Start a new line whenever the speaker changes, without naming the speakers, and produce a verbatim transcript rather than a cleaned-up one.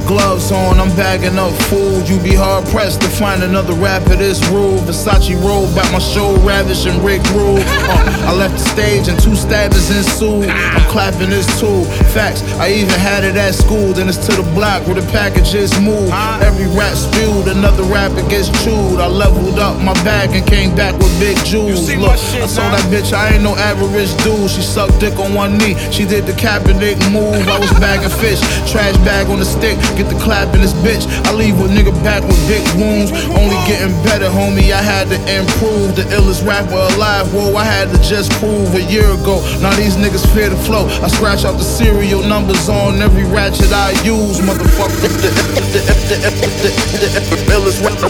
gloves on, I'm bagging up food. You be hard pressed to find another rapper this rude. Versace robe back my show, Ravish and Rick Rude. Uh, I left the stage and two stabbers ensued. I'm clapping this too. Facts, I even had it at school. Then it's to the block where the packages move. Every rap spewed, another rapper gets chewed. I leveled up my bag and came back with big jewels. Look, I saw that bitch, I ain't no average dude. She sucked dick on one knee, she did the Kaepernick move. I was bagging fish, trash bag on the stick, get the clap in this bitch. I leave a nigga back with big wounds. Only getting better, homie, I had to improve. The illest rapper alive, whoa, I had to just prove a year ago. Now these niggas fear the flow. I scratch out the serial numbers on every ratchet I use. Motherfucker, the, the, the, the, the, the, the illest rapper